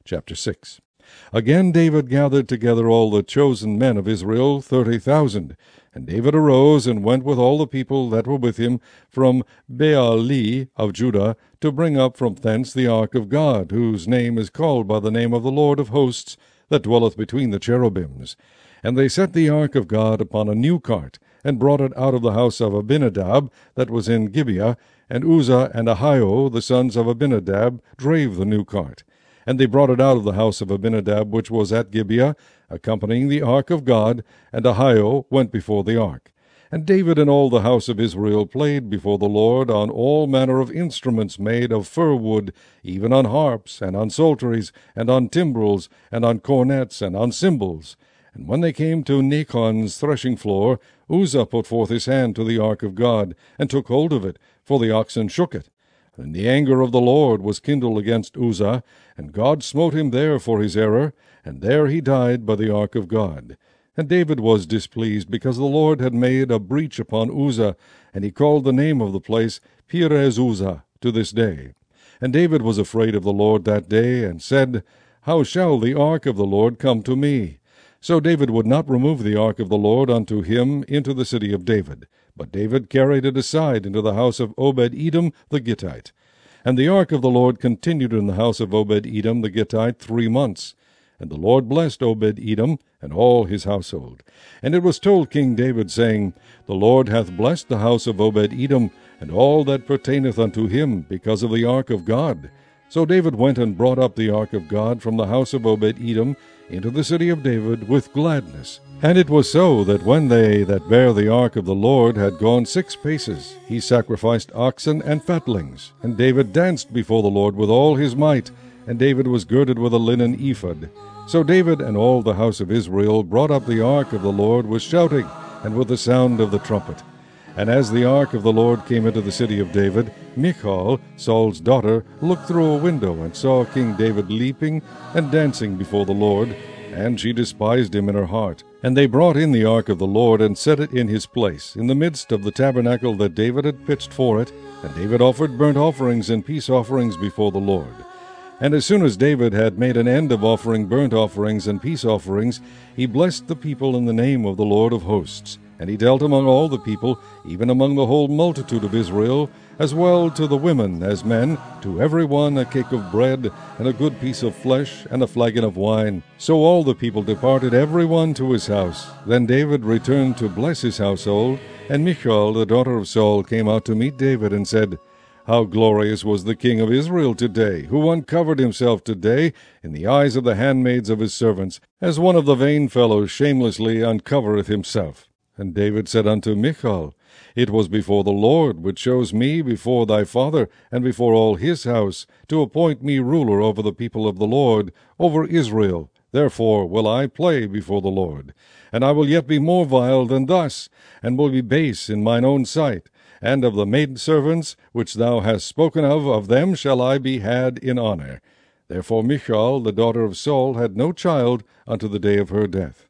Chapter 6. Again David gathered together all the chosen men of Israel, 30,000. And David arose and went with all the people that were with him from Baali of Judah, to bring up from thence the ark of God, whose name is called by the name of the Lord of hosts, that dwelleth between the cherubims. And they set the ark of God upon a new cart, and brought it out of the house of Abinadab, that was in Gibeah, and Uzzah and Ahio, the sons of Abinadab, drave the new cart. And they brought it out of the house of Abinadab, which was at Gibeah, accompanying the ark of God, and Ahio went before the ark. And David and all the house of Israel played before the Lord on all manner of instruments made of fir wood, even on harps, and on psalteries, and on timbrels, and on cornets, and on cymbals. And when they came to Nachon's threshing floor, Uzzah put forth his hand to the ark of God, and took hold of it, for the oxen shook it. And the anger of the Lord was kindled against Uzzah, and God smote him there for his error, and there he died by the ark of God. And David was displeased, because the Lord had made a breach upon Uzzah, and he called the name of the place Perez Uzzah to this day. And David was afraid of the Lord that day, and said, How shall the ark of the Lord come to me? So David would not remove the ark of the Lord unto him into the city of David, but David carried it aside into the house of Obed-Edom the Gittite. And the ark of the Lord continued in the house of Obed-Edom the Gittite 3 months. And the Lord blessed Obed-Edom and all his household. And it was told King David, saying, The Lord hath blessed the house of Obed-Edom, and all that pertaineth unto him, because of the ark of God. So David went and brought up the ark of God from the house of Obed-Edom into the city of David with gladness. And it was so, that when they that bare the ark of the Lord had gone 6 paces, he sacrificed oxen and fatlings. And David danced before the Lord with all his might, and David was girded with a linen ephod. So David and all the house of Israel brought up the ark of the Lord with shouting, and with the sound of the trumpet. And as the ark of the Lord came into the city of David, Michal, Saul's daughter, looked through a window, and saw King David leaping and dancing before the Lord, and she despised him in her heart. And they brought in the ark of the Lord, and set it in his place, in the midst of the tabernacle that David had pitched for it. And David offered burnt offerings and peace offerings before the Lord. And as soon as David had made an end of offering burnt offerings and peace offerings, he blessed the people in the name of the Lord of hosts. And he dealt among all the people, even among the whole multitude of Israel, as well to the women as men, to every one a cake of bread, and a good piece of flesh, and a flagon of wine. So all the people departed every one to his house. Then David returned to bless his household, and Michal, the daughter of Saul, came out to meet David, and said, How glorious was the king of Israel today, who uncovered himself today in the eyes of the handmaids of his servants, as one of the vain fellows shamelessly uncovereth himself. And David said unto Michal, It was before the Lord, which chose me before thy father, and before all his house, to appoint me ruler over the people of the Lord, over Israel. Therefore will I play before the Lord. And I will yet be more vile than thus, and will be base in mine own sight. And of the maidservants which thou hast spoken of them shall I be had in honor. Therefore Michal, the daughter of Saul, had no child unto the day of her death.